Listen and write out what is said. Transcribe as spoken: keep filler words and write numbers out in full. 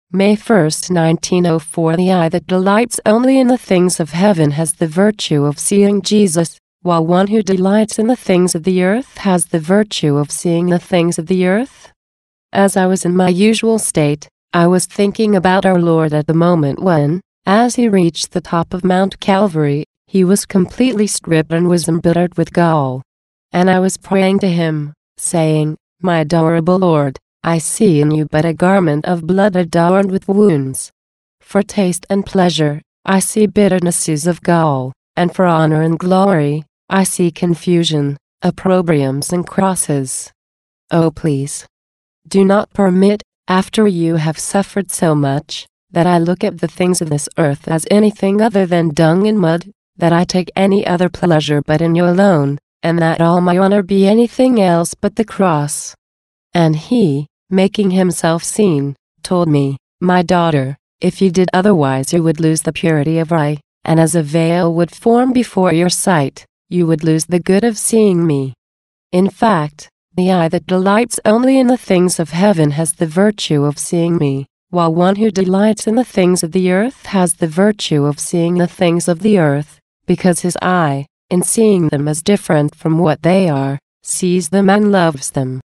May first, nineteen oh four. The eye that delights only in the things of heaven has the virtue of seeing Jesus, while one who delights in the things of the earth has the virtue of seeing the things of the earth. As I was in my usual state, I was thinking about our Lord at the moment when, as he reached the top of Mount Calvary, he was completely stripped and was embittered with gall. And I was praying to him, saying, "My adorable Lord, I see in you but a garment of blood adorned with wounds. For taste and pleasure, I see bitternesses of gall, and for honor and glory, I see confusion, opprobriums and crosses. Oh, please, do not permit, after you have suffered so much, that I look at the things of this earth as anything other than dung and mud, that I take any other pleasure but in you alone, and that all my honor be anything else but the cross." And he, making himself seen, told me, "My daughter, if you did otherwise you would lose the purity of eye, and as a veil would form before your sight, you would lose the good of seeing me." In fact, the eye that delights only in the things of heaven has the virtue of seeing me, while one who delights in the things of the earth has the virtue of seeing the things of the earth, because his eye, in seeing them as different from what they are, sees them and loves them.